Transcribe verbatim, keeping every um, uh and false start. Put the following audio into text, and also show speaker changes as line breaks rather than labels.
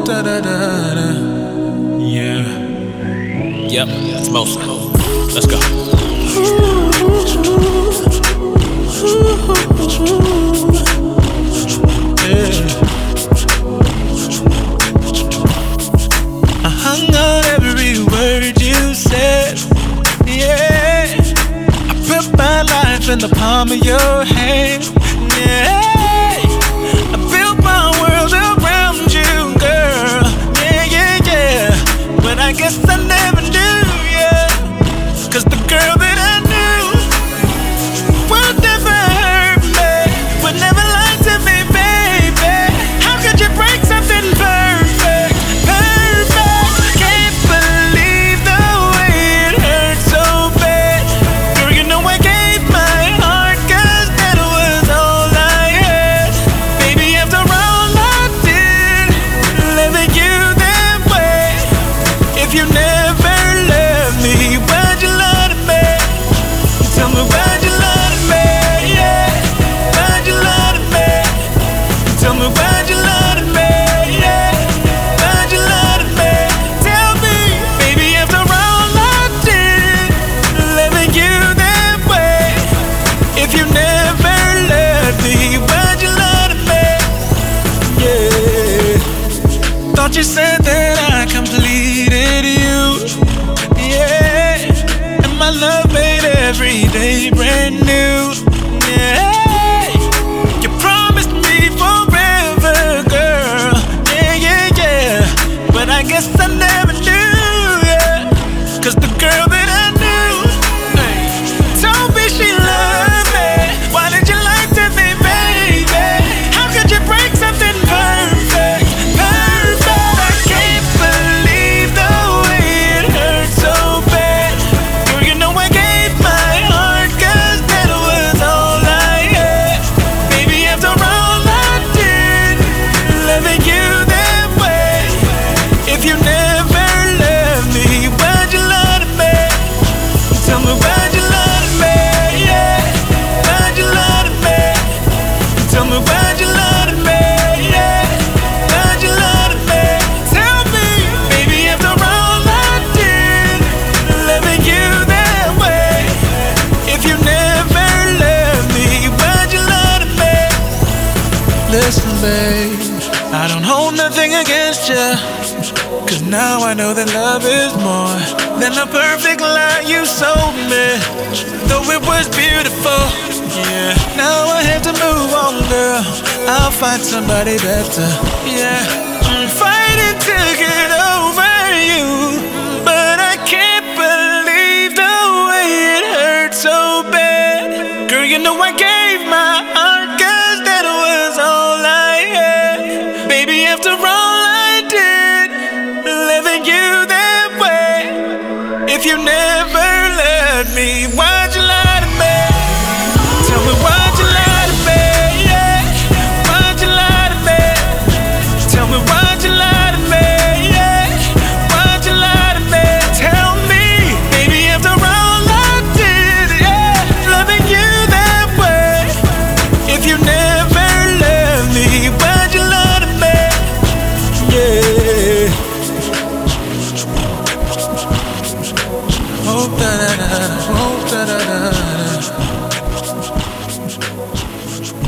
da da da da. Yeah.
Yep, that's most. Let's go.
Yeah. I hung on every word you said. Yeah. I put my life in the palm of your hand. Yeah. I built my world around you, girl. Yeah, yeah, yeah. But I guess I never knew, yeah. Cause the girl that I knew would never hurt me, would never lie to me, baby. How could you break something perfect, perfect? Can't believe the way it hurt so bad. Girl, you know I gave my heart, cause that was all I had. Baby, after all I did, loving you that way. If you never loved me, why'd you lie to me? Tell me why'd you lie to me, yeah. Why'd you lie to me? Tell me why'd you lie to me, yeah. Why'd you lie to me? Tell me, baby, after all I did, loving you that way. If you never loved me, why'd you lie to me? Yeah. Thought you said that I completed you, yeah. And my love made every day brand new, yeah. You promised me forever, girl, yeah, yeah, yeah. But I guess I never knew, yeah. Cause the girl that I knew, hey, told me she loved me. Why did you lie to me, baby? How could you break something perfect, perfect? I can't believe the way it hurt so bad. Girl, you know I gave my heart, cause that was all I had. Baby, after all I did, loving you that way. If you never loved me, why'd you lie to me? Tell me why'd you lie to me, yeah. Why'd you lie to me? Tell me why'd you lie to me, yeah. Why'd you lie to me? Tell me, baby, after all I did, loving you that way. If you never loved me, why'd you lie to me? Listen, babe, I don't hold nothing against you, cause now I know that love is more than a perfect lie you sold me. Though it was beautiful, yeah. Now I have to move on, girl. I'll find somebody better, yeah. I'm fighting to get over you, but I can't believe the way it hurt so bad. Girl, you know I gave my heart, cause that was all I had. Baby, after all I did, loving you that way. If you never loved me, why'd you lie to me? Tell me why'd you lie to me, yeah. Why'd you lie to me? Tell me why'd you lie to me, yeah. Why'd you lie to me? Tell me, baby, after all I did, yeah, loving you that way. If you never loved me, why'd you lie to me? Yeah. Oh, da da da, oh, da da da da.